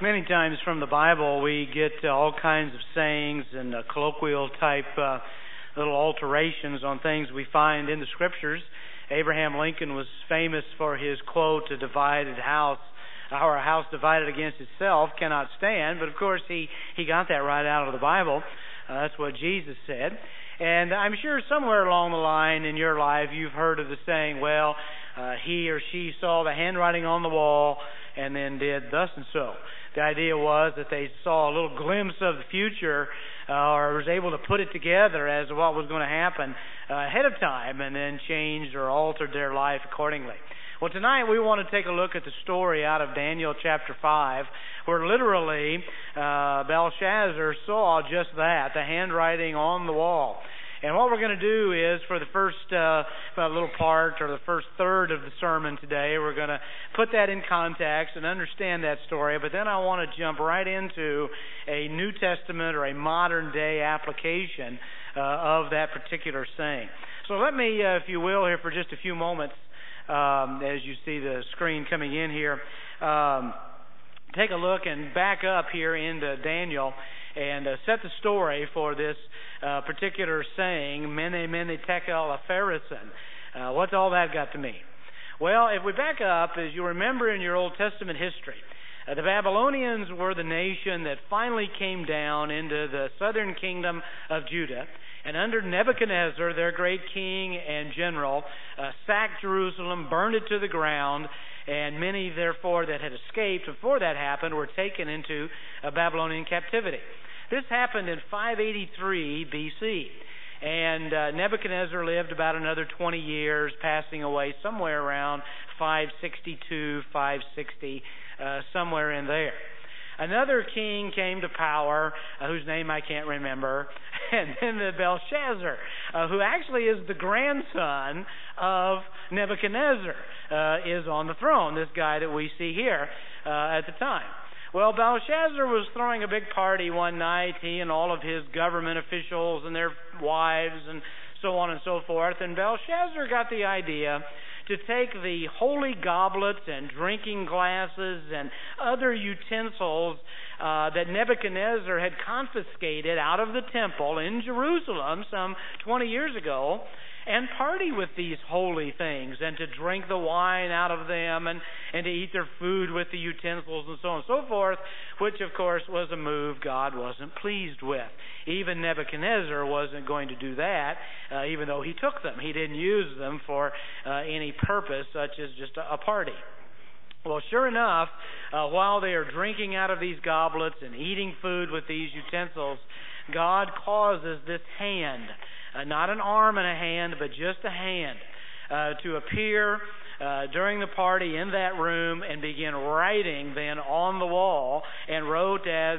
Many times from the Bible we get all kinds of sayings and colloquial type little alterations on things we find in the Scriptures. Abraham Lincoln was famous for his quote, "A divided house, or a house divided against itself cannot stand." But of course he got that right out of the Bible. That's what Jesus said. And I'm sure somewhere along the line in your life you've heard of the saying, well, he or she saw the handwriting on the wall and then did thus and so. The idea was that they saw a little glimpse of the future or was able to put it together as to what was going to happen ahead of time and then changed or altered their life accordingly. Well, tonight we want to take a look at the story out of Daniel chapter 5, where literally Belshazzar saw just that, the handwriting on the wall. And what we're going to do is, for the first little part or the first third of the sermon today, we're going to put that in context and understand that story. But then I want to jump right into a New Testament or a modern day application of that particular saying. So let me, if you will, here for just a few moments, as you see the screen coming in here, take a look and back up here into Daniel and set the story for this particular saying, Mene, Mene, Tekel, Upharsin. What's all that got to mean? Well, if we back up, as you remember in your Old Testament history, the Babylonians were the nation that finally came down into the southern kingdom of Judah, and under Nebuchadnezzar, their great king and general, sacked Jerusalem, burned it to the ground, and many, therefore, that had escaped before that happened were taken into Babylonian captivity. This happened in 583 B.C., and Nebuchadnezzar lived about another 20 years, passing away somewhere around 562, 560, somewhere in there. Another king came to power, whose name I can't remember, and then the Belshazzar, who actually is the grandson of Nebuchadnezzar, is on the throne, this guy that we see here at the time. Well, Belshazzar was throwing a big party one night, he and all of his government officials and their wives and so on and so forth, and Belshazzar got the idea to take the holy goblets and drinking glasses and other utensils that Nebuchadnezzar had confiscated out of the temple in Jerusalem some 20 years ago and party with these holy things and to drink the wine out of them and to eat their food with the utensils and so on and so forth, which of course was a move God wasn't pleased with. Even Nebuchadnezzar wasn't going to do that, even though he took them. He didn't use them for any purpose such as just a party. Well, sure enough, while they are drinking out of these goblets and eating food with these utensils, God causes this hand, not an arm and a hand, but just a hand, to appear during the party in that room and begin writing then on the wall, and wrote, as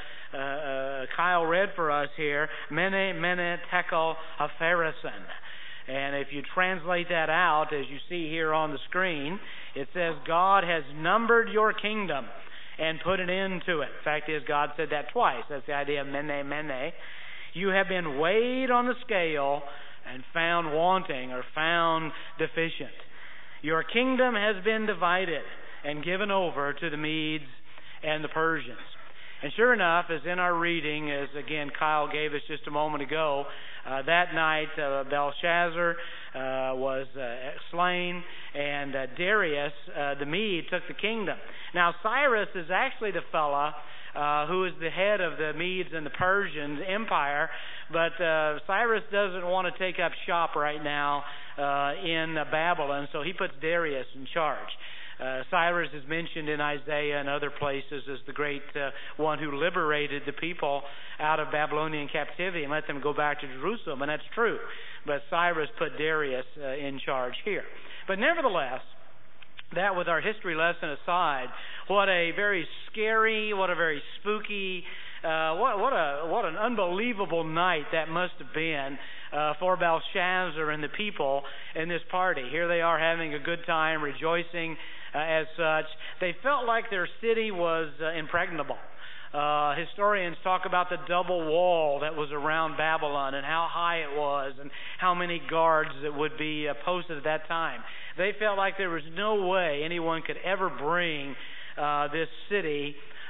Kyle read for us here, Mene, Mene, Tekel, Upharsin. And if you translate that out, as you see here on the screen, it says, God has numbered your kingdom and put an end to it. The fact is, God said that twice. That's the idea of Mene, Mene. You have been weighed on the scale and found wanting or found deficient. Your kingdom has been divided and given over to the Medes and the Persians. And sure enough, as in our reading, as again Kyle gave us just a moment ago, that night Belshazzar was slain, and Darius the Mede took the kingdom. Now Cyrus is actually the fella who is the head of the Medes and the Persians empire, but Cyrus doesn't want to take up shop right now in Babylon, so he puts Darius in charge. Cyrus is mentioned in Isaiah and other places as the great one who liberated the people out of Babylonian captivity and let them go back to Jerusalem, and that's true. But Cyrus put Darius in charge here. But nevertheless, that with our history lesson aside, what a very scary, what a very spooky, what an unbelievable night that must have been for Belshazzar and the people in this party. Here they are having a good time, rejoicing as such. They felt like their city was impregnable. Historians talk about the double wall that was around Babylon and how high it was and how many guards that would be posted at that time. They felt like there was no way anyone could ever bring this city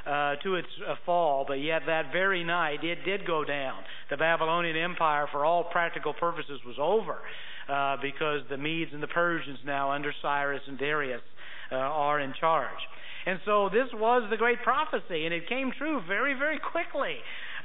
to its fall, but yet that very night it did go down. The Babylonian Empire, for all practical purposes, was over because the Medes and the Persians now, under Cyrus and Darius, are in charge. And so this was the great prophecy, and it came true very, very quickly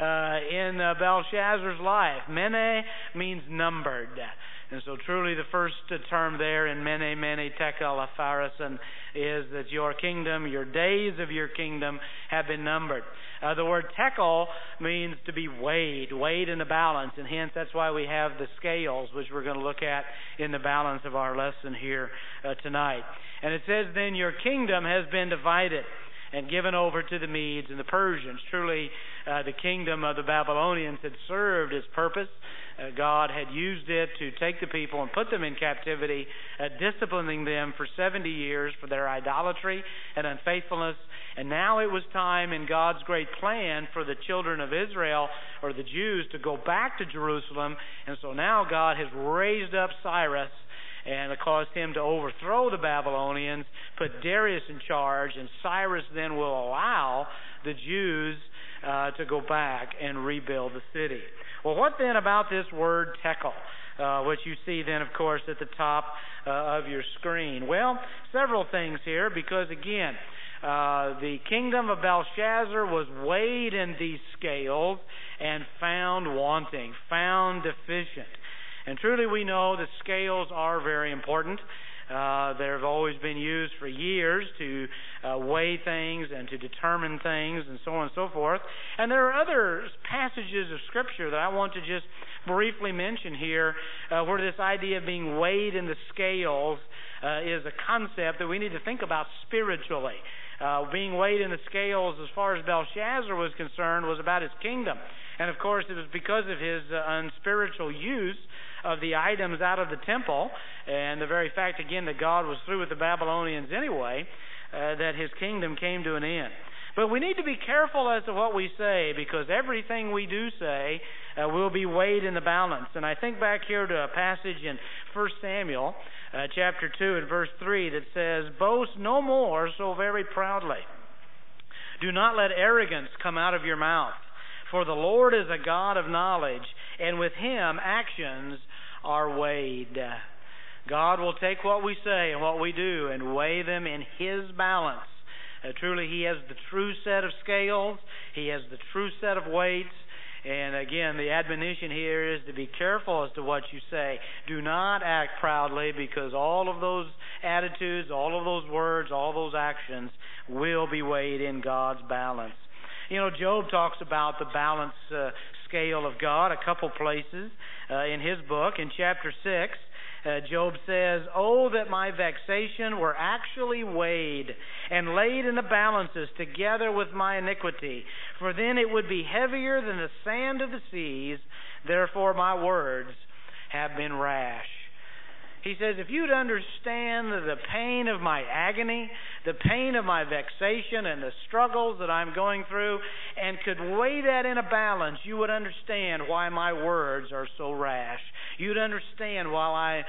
in Belshazzar's life. Mene means numbered. And so truly the first term there in Mene, Mene, Tekel, Upharsin is that your kingdom, your days of your kingdom have been numbered. The word Tekel means to be weighed in the balance, and hence that's why we have the scales, which we're going to look at in the balance of our lesson here tonight. And it says, then your kingdom has been divided and given over to the Medes and the Persians. Truly, the kingdom of the Babylonians had served its purpose. God had used it to take the people and put them in captivity, disciplining them for 70 years for their idolatry and unfaithfulness. And now it was time in God's great plan for the children of Israel, or the Jews, to go back to Jerusalem. And so now God has raised up Cyrus and it caused him to overthrow the Babylonians, put Darius in charge, and Cyrus then will allow the Jews to go back and rebuild the city. Well, what then about this word Tekel, which you see then, of course, at the top of your screen? Well, several things here, because again, the kingdom of Belshazzar was weighed in these scales and found wanting, found deficient. And truly we know that scales are very important. They've always been used for years to weigh things and to determine things and so on and so forth. And there are other passages of Scripture that I want to just briefly mention here where this idea of being weighed in the scales is a concept that we need to think about spiritually. Being weighed in the scales as far as Belshazzar was concerned was about his kingdom. And of course it was because of his unspiritual use of the items out of the temple, and the very fact again that God was through with the Babylonians anyway, that his kingdom came to an end. But we need to be careful as to what we say, because everything we do say will be weighed in the balance. And I think back here to a passage in 1 Samuel chapter 2 and verse 3 that says, boast no more so very proudly. Do not let arrogance come out of your mouth. For the Lord is a God of knowledge, and with him actions are weighed. God will take what we say and what we do and weigh them in his balance. Truly, he has the true set of scales. He has the true set of weights. And again, the admonition here is to be careful as to what you say. Do not act proudly, because all of those attitudes, all of those words, all those actions will be weighed in God's balance. You know, Job talks about the balance scale of God a couple places in his book. In chapter 6, Job says, oh, that my vexation were actually weighed and laid in the balances together with my iniquity, for then it would be heavier than the sand of the seas. Therefore my words have been rash. He says, if you'd understand the pain of my agony, the pain of my vexation and the struggles that I'm going through, and could weigh that in a balance, you would understand why my words are so rash. You'd understand why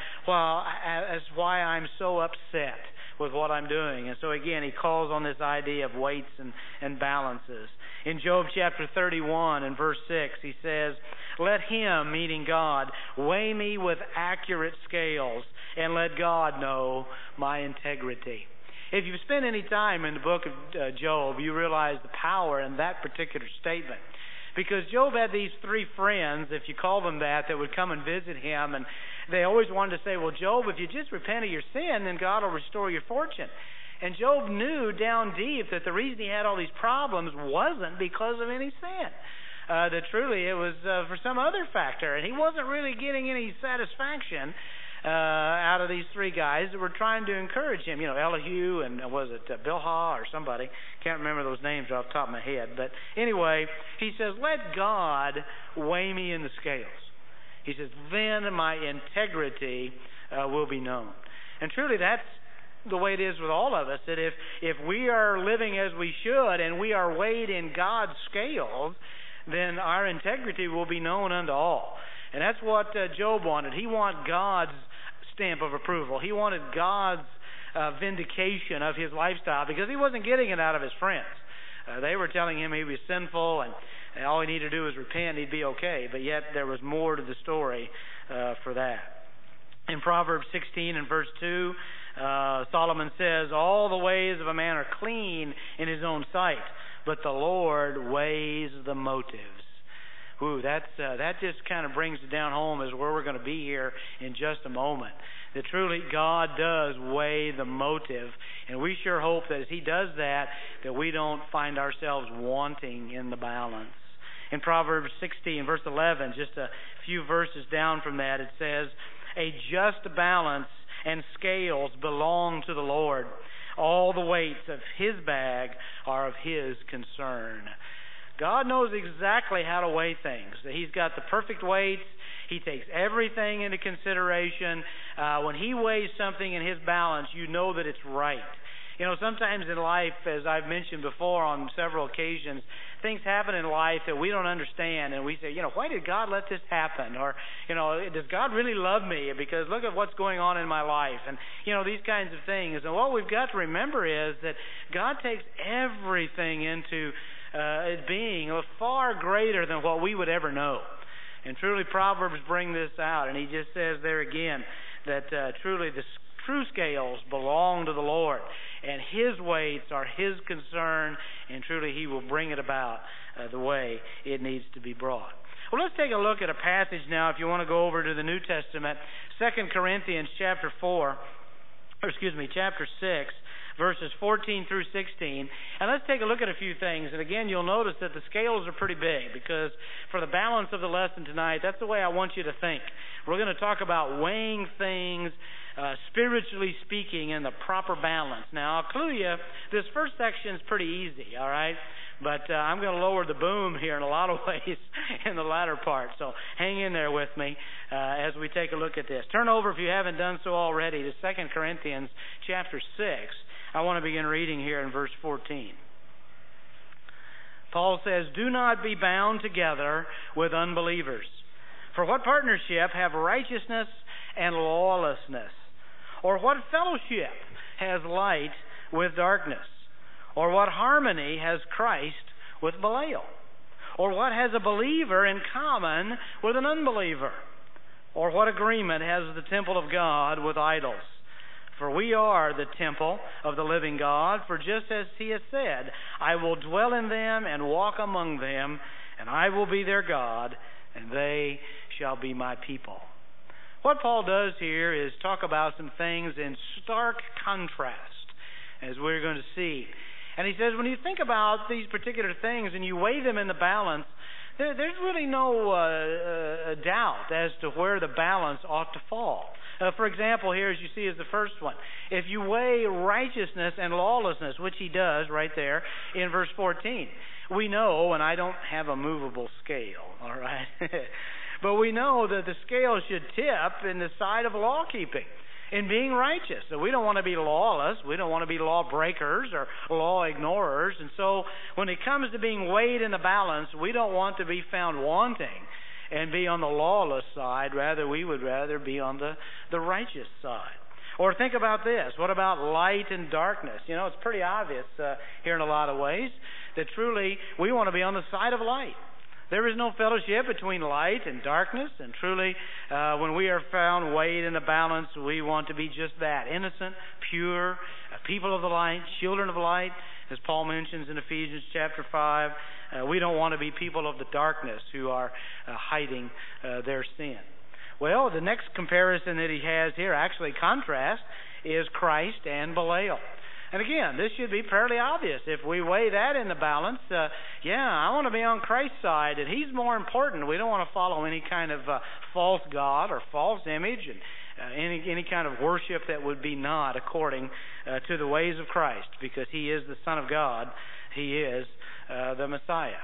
I'm so upset with what I'm doing. And so again, he calls on this idea of weights and balances. In Job chapter 31 and verse 6, he says, let him, meaning God, weigh me with accurate scales, and let God know my integrity. If you've spent any time in the book of Job, you realize the power in that particular statement. Because Job had these three friends, if you call them that would come and visit him, and they always wanted to say, well, Job, if you just repent of your sin, then God will restore your fortune. And Job knew down deep that the reason he had all these problems wasn't because of any sin. That truly it was for some other factor, and he wasn't really getting any satisfaction out of these three guys that were trying to encourage him. You know, Elihu and was it Bilhah or somebody? Can't remember those names off the top of my head. But anyway, he says, let God weigh me in the scales. He says, then my integrity will be known. And truly that's the way it is with all of us, that if we are living as we should and we are weighed in God's scales, then our integrity will be known unto all. And that's what Job wanted. He wanted God's stamp of approval. He wanted God's vindication of his lifestyle, because he wasn't getting it out of his friends. They were telling him he was sinful and all he needed to do was repent and he'd be okay. But yet there was more to the story for that. In Proverbs 16 and verse 2, Solomon says, all the ways of a man are clean in his own sight, but the Lord weighs the motives. Ooh, that just kind of brings it down home as where we're going to be here in just a moment. That truly God does weigh the motive, and we sure hope that as He does that we don't find ourselves wanting in the balance. In Proverbs 16, verse 11, just a few verses down from that, it says, a just balance and scales belong to the Lord. All the weights of His bag are of His concern. God knows exactly how to weigh things. He's got the perfect weights. He takes everything into consideration. When He weighs something in His balance, you know that it's right. You know, sometimes in life, as I've mentioned before on several occasions, things happen in life that we don't understand, and we say, why did God let this happen? Or, does God really love me? Because look at what's going on in my life. And, these kinds of things. And what we've got to remember is that God takes everything into it being far greater than what we would ever know. And truly Proverbs bring this out, and he just says there again that truly the true scales belong to the Lord, and His weights are His concern, and truly He will bring it about the way it needs to be brought. Well, let's take a look at a passage now, if you want to go over to the New Testament, 2 Corinthians chapter 6, verses 14 through 16. And let's take a look at a few things. And again, you'll notice that the scales are pretty big, because for the balance of the lesson tonight, that's the way I want you to think. We're going to talk about weighing things, spiritually speaking, in the proper balance. Now, I'll clue you, this first section is pretty easy, all right? But I'm going to lower the boom here in a lot of ways in the latter part. So hang in there with me as we take a look at this. Turn over, if you haven't done so already, to 2 Corinthians chapter 6. I want to begin reading here in verse 14. Paul says, do not be bound together with unbelievers. For what partnership have righteousness and lawlessness? Or what fellowship has light with darkness? Or what harmony has Christ with Belial? Or what has a believer in common with an unbeliever? Or what agreement has the temple of God with idols? For we are the temple of the living God, for just as He has said, I will dwell in them and walk among them, and I will be their God, and they shall be my people. What Paul does here is talk about some things in stark contrast, as we're going to see. And he says, when you think about these particular things and you weigh them in the balance, there's really no doubt as to where the balance ought to fall. For example, here, as you see, is the first one. If you weigh righteousness and lawlessness, which he does right there in verse 14, we know, and I don't have a movable scale, all right, but we know that the scale should tip in the side of law keeping, in being righteous. So we don't want to be lawless. We don't want to be law breakers or law ignorers. And so when it comes to being weighed in the balance, we don't want to be found wanting and be on the lawless side. Rather, we would rather be on the righteous side. Or think about this. What about light and darkness? It's pretty obvious here in a lot of ways that truly we want to be on the side of light. There is no fellowship between light and darkness, and truly when we are found weighed in the balance, we want to be just that, innocent, pure, people of the light, children of light, as Paul mentions in Ephesians chapter 5. We don't want to be people of the darkness who are hiding their sin. Well, the next comparison that he has here, actually contrast, is Christ and Belial. And again, this should be fairly obvious. If we weigh that in the balance, I want to be on Christ's side, and He's more important. We don't want to follow any kind of false god or false image, and any kind of worship that would be not according to the ways of Christ, because He is the Son of God. He is the Messiah.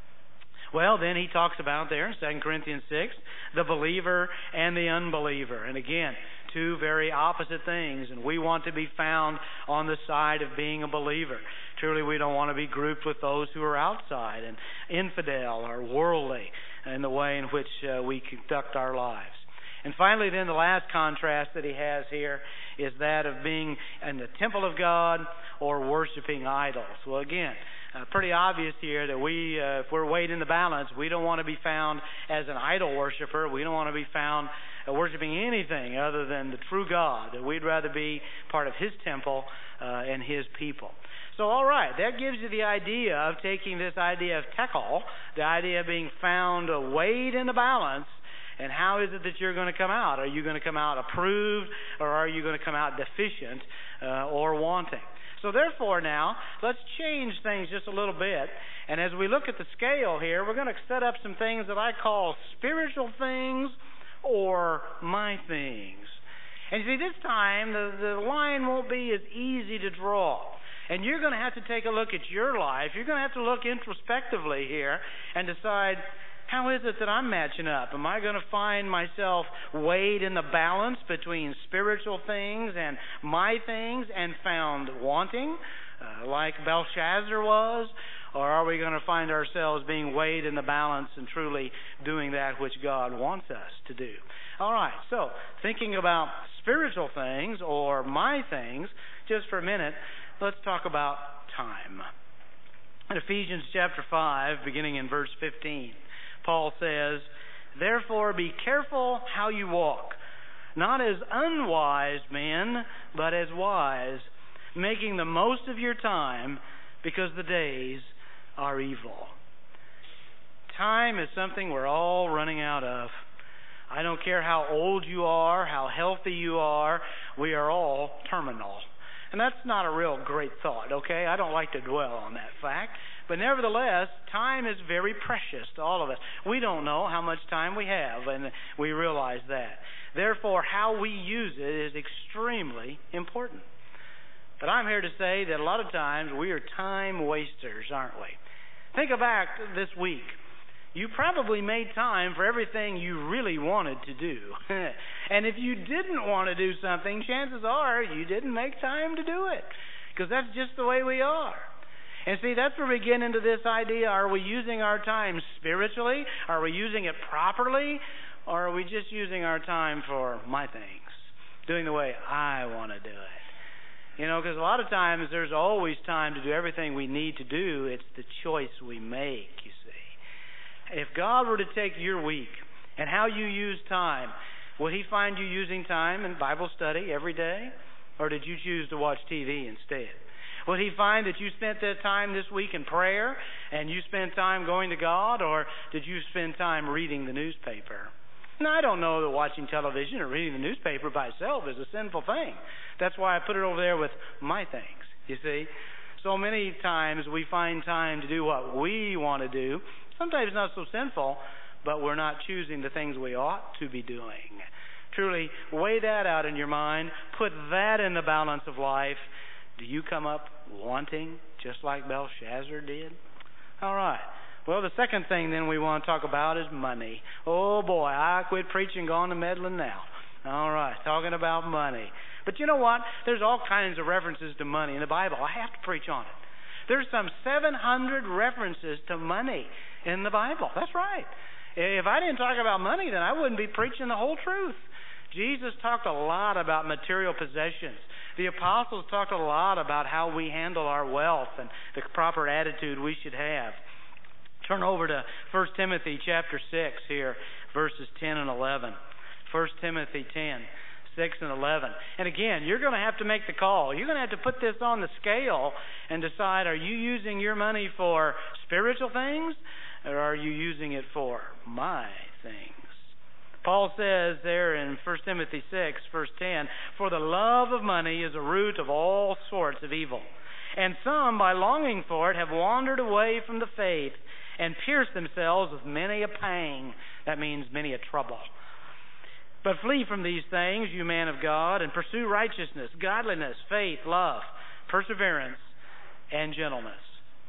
Well, then he talks about there in 2 Corinthians 6, the believer and the unbeliever. And again, two very opposite things, and we want to be found on the side of being a believer. Truly, we don't want to be grouped with those who are outside and infidel or worldly in the way in which we conduct our lives. And finally, then, the last contrast that he has here is that of being in the temple of God or worshiping idols. Well, again, Pretty obvious here that if we're weighed in the balance, we don't want to be found as an idol worshiper. We don't want to be found worshiping anything other than the true God. That we'd rather be part of His temple and His people. So, all right, that gives you the idea of taking this idea of tekel, the idea of being found weighed in the balance, and how is it that you're going to come out? Are you going to come out approved, or are you going to come out deficient or wanting? So therefore now, let's change things just a little bit. And as we look at the scale here, we're going to set up some things that I call spiritual things or my things. And you see, this time, the line won't be as easy to draw. And you're going to have to take a look at your life. You're going to have to look introspectively here and decide, how is it that I'm matching up? Am I going to find myself weighed in the balance between spiritual things and my things and found wanting, like Belshazzar was? Or are we going to find ourselves being weighed in the balance and truly doing that which God wants us to do? All right, so thinking about spiritual things or my things, just for a minute, let's talk about time. In Ephesians chapter 5, beginning in verse 15, Paul says, "Therefore be careful how you walk, not as unwise men, but as wise, making the most of your time, because the days are evil." Time is something we're all running out of. I don't care how old you are, how healthy you are, we are all terminal. And that's not a real great thought, okay? I don't like to dwell on that fact. But nevertheless, time is very precious to all of us. We don't know how much time we have, and we realize that. Therefore, how we use it is extremely important. But I'm here to say that a lot of times we are time wasters, aren't we? Think back this week. You probably made time for everything you really wanted to do. And if you didn't want to do something, chances are you didn't make time to do it. Because that's just the way we are. And see, that's where we get into this idea, are we using our time spiritually? Are we using it properly? Or are we just using our time for my things? Doing the way I want to do it. You know, because a lot of times there's always time to do everything we need to do. It's the choice we make, you see. If God were to take your week and how you use time, would He find you using time in Bible study every day? Or did you choose to watch TV instead? Would He find that you spent that time this week in prayer and you spent time going to God? Or did you spend time reading the newspaper? Now, I don't know that watching television or reading the newspaper by itself is a sinful thing. That's why I put it over there with my things, you see. So many times we find time to do what we want to do. Sometimes not so sinful, but we're not choosing the things we ought to be doing. Truly, weigh that out in your mind. Put that in the balance of life. Do you come up wanting just like Belshazzar did? All right. Well, the second thing then we want to talk about is money. Oh, boy, I quit preaching, gone to meddling now. All right, talking about money. But you know what? There's all kinds of references to money in the Bible. I have to preach on it. There's some 700 references to money in the Bible. That's right. If I didn't talk about money, then I wouldn't be preaching the whole truth. Jesus talked a lot about material possessions. The apostles talked a lot about how we handle our wealth and the proper attitude we should have. Turn over to 1 Timothy chapter 6 here, verses 10 and 11. 1 Timothy 10. 6 and 11. And again, you're going to have to make the call. You're going to have to put this on the scale and decide, are you using your money for spiritual things or are you using it for my things? Paul says there in 1 Timothy 6, verse 10, "For the love of money is a root of all sorts of evil. And some, by longing for it, have wandered away from the faith and pierced themselves with many a pang." That means many a trouble. "But flee from these things, you man of God, and pursue righteousness, godliness, faith, love, perseverance, and gentleness."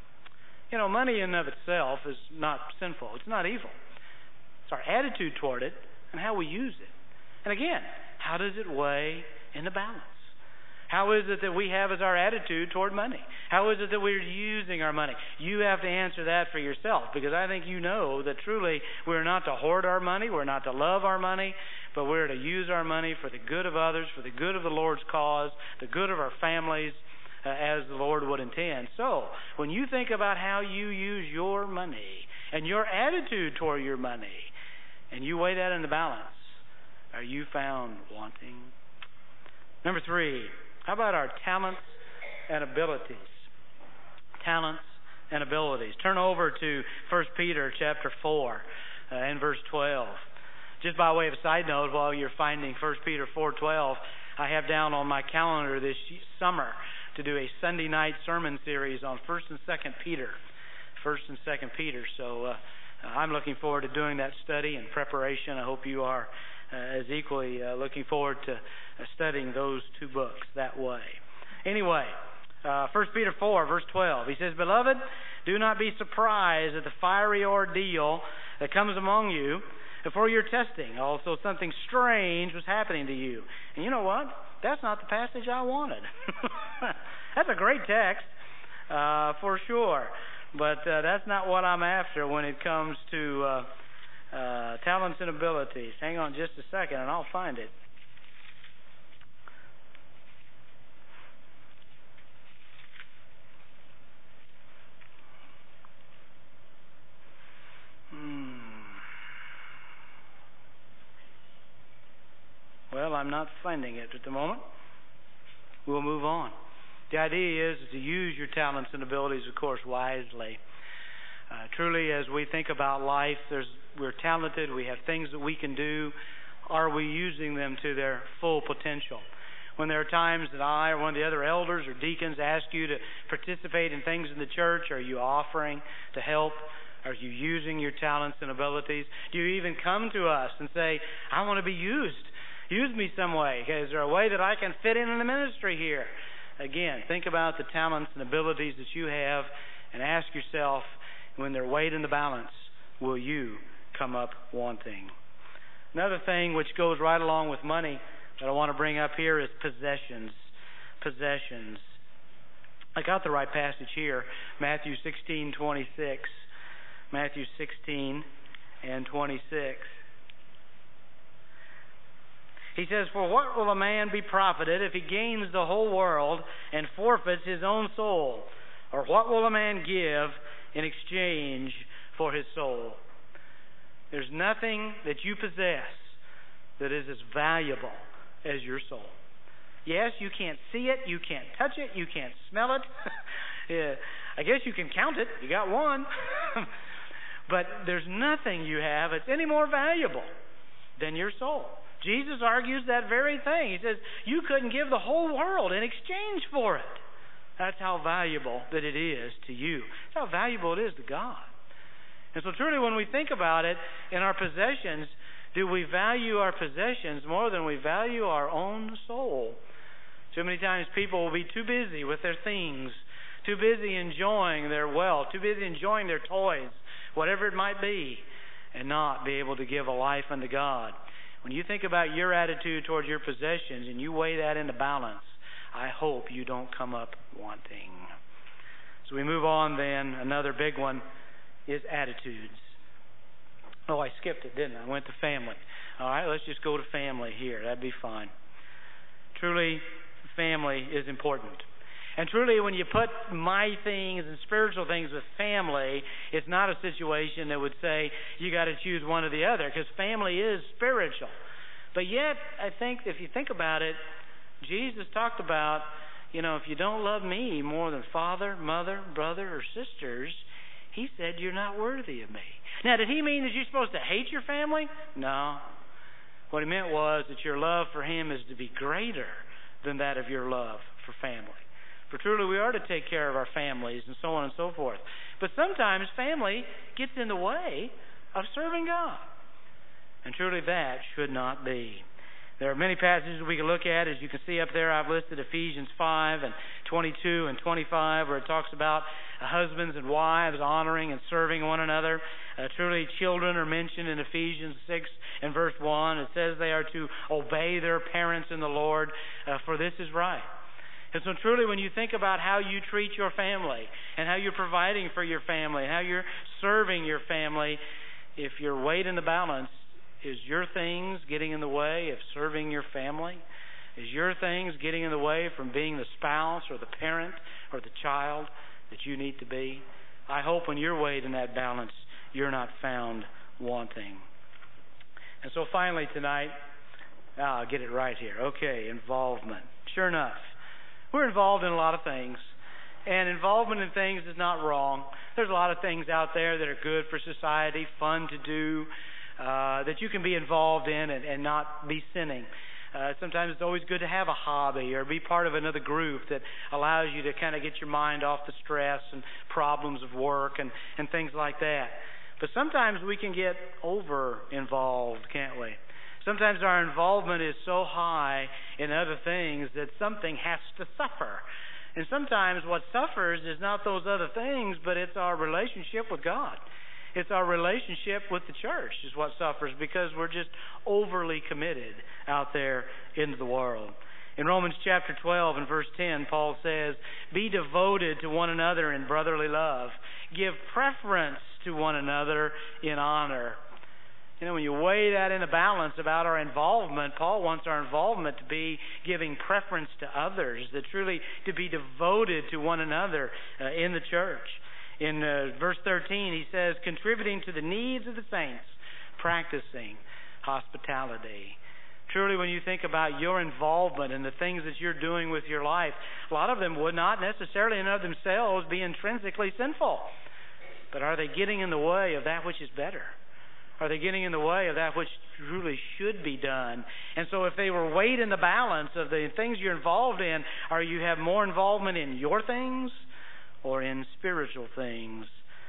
You know, money in and of itself is not sinful. It's not evil. It's our attitude toward it and how we use it. And again, how does it weigh in the balance? How is it that we have as our attitude toward money? How is it that we're using our money? You have to answer that for yourself, because I think you know that truly we're not to hoard our money, we're not to love our money, but we're to use our money for the good of others, for the good of the Lord's cause, the good of our families, as the Lord would intend. So, when you think about how you use your money and your attitude toward your money, and you weigh that in the balance, are you found wanting? Number 3, how about our talents and abilities? Talents and abilities. Turn over to 1 Peter chapter 4 and verse 12. Just by way of a side note, while you're finding 1 Peter 4:12, I have down on my calendar this summer to do a Sunday night sermon series on 1 and 2 Peter. 1 and 2 Peter. So I'm looking forward to doing that study in preparation. I hope you are as equally looking forward to studying those two books that way. Anyway, 1 Peter 4, verse 12, he says, "Beloved, do not be surprised at the fiery ordeal that comes among you for your testing. Also, something strange was happening to you." And you know what? That's not the passage I wanted. That's a great text, for sure. But that's not what I'm after when it comes to talents and abilities. Hang on just a second and I'll find it. Well, I'm not finding it at the moment. We'll move on. The idea is to use your talents and abilities, of course, wisely. Truly, as we think about life, we're talented, we have things that we can do. Are we using them to their full potential? When there are times that I or one of the other elders or deacons ask you to participate in things in the church, are you offering to help? Are you using your talents and abilities? Do you even come to us and say, I want to be used? Use me some way. Is there a way that I can fit in the ministry here? Again, think about the talents and abilities that you have and ask yourself, when they're weighed in the balance, will you come up wanting? Another thing which goes right along with money that I want to bring up here is possessions. Possessions. I got the right passage here, Matthew 16:26. Matthew 16 and 26. He says, "For what will a man be profited if he gains the whole world and forfeits his own soul? Or what will a man give in exchange for his soul?" There's nothing that you possess that is as valuable as your soul. Yes, you can't see it, you can't touch it, you can't smell it. Yeah, I guess you can count it. You got one. But there's nothing you have that's any more valuable than your soul. Jesus argues that very thing. He says, you couldn't give the whole world in exchange for it. That's how valuable that it is to you. That's how valuable it is to God. And so truly when we think about it in our possessions, do we value our possessions more than we value our own soul? Too many times people will be too busy with their things, too busy enjoying their wealth, too busy enjoying their toys, whatever it might be, and not be able to give a life unto God. When you think about your attitude towards your possessions and you weigh that into balance, I hope you don't come up wanting. So we move on then. Another big one is attitudes. Oh, I skipped it, didn't I? I went to family. All right, let's just go to family here. That'd be fine. Truly, family is important. And truly, when you put my things and spiritual things with family, it's not a situation that would say you got to choose one or the other, because family is spiritual. But yet, I think if you think about it, Jesus talked about, if you don't love me more than father, mother, brother, or sisters, he said you're not worthy of me. Now, did he mean that you're supposed to hate your family? No. What he meant was that your love for him is to be greater than that of your love for family. For truly we are to take care of our families and so on and so forth. But sometimes family gets in the way of serving God. And truly that should not be. There are many passages we can look at. As you can see up there, I've listed Ephesians 5 and 22 and 25, where it talks about husbands and wives honoring and serving one another. Truly children are mentioned in Ephesians 6 and verse 1. It says they are to obey their parents in the Lord, for this is right. And so truly when you think about how you treat your family and how you're providing for your family and how you're serving your family, if you're weighed in the balance, is your things getting in the way of serving your family? Is your things getting in the way from being the spouse or the parent or the child that you need to be? I hope when you're weighed in that balance, you're not found wanting. And so finally tonight, I'll get it right here. Okay, involvement. Sure enough, we're involved in a lot of things. And involvement in things is not wrong. There's a lot of things out there that are good for society, fun to do, that you can be involved in and not be sinning. Sometimes it's always good to have a hobby or be part of another group that allows you to kind of get your mind off the stress and problems of work and things like that. But sometimes we can get over-involved, can't we? Sometimes our involvement is so high in other things that something has to suffer. And sometimes what suffers is not those other things, but it's our relationship with God. It's our relationship with the church is what suffers because we're just overly committed out there into the world. In Romans chapter 12 and verse 10, Paul says, "Be devoted to one another in brotherly love. Give preference to one another in honor." You know, when you weigh that in a balance about our involvement, Paul wants our involvement to be giving preference to others, that truly to be devoted to one another in the church. In verse 13, he says, "Contributing to the needs of the saints, practicing hospitality." Truly, when you think about your involvement and the things that you're doing with your life, a lot of them would not necessarily in and of themselves be intrinsically sinful. But are they getting in the way of that which is better? Are they getting in the way of that which truly should be done? And so if they were weighed in the balance of the things you're involved in, are you have more involvement in your things or in spiritual things?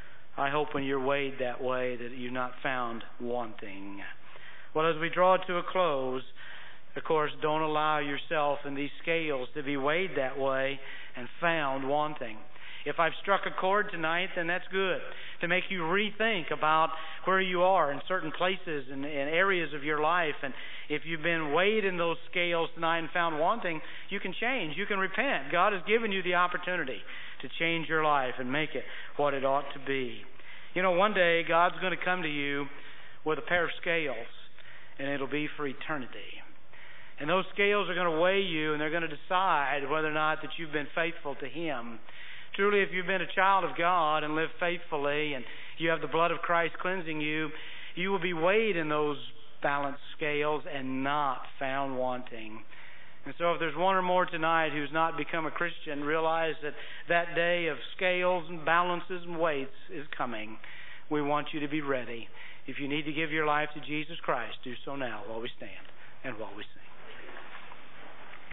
I hope when you're weighed that way that you're not found wanting. Well, as we draw to a close, of course, don't allow yourself in these scales to be weighed that way and found wanting. If I've struck a chord tonight, then that's good, to make you rethink about where you are in certain places and areas of your life. And if you've been weighed in those scales tonight and found wanting, you can change. You can repent. God has given you the opportunity to change your life and make it what it ought to be. You know, one day God's going to come to you with a pair of scales, and it'll be for eternity. And those scales are going to weigh you, and they're going to decide whether or not that you've been faithful to Him. Truly, if you've been a child of God and lived faithfully and you have the blood of Christ cleansing you, you will be weighed in those balanced scales and not found wanting. And so if there's one or more tonight who's not become a Christian, realize that that day of scales and balances and weights is coming. We want you to be ready. If you need to give your life to Jesus Christ, do so now while we stand and while we sing.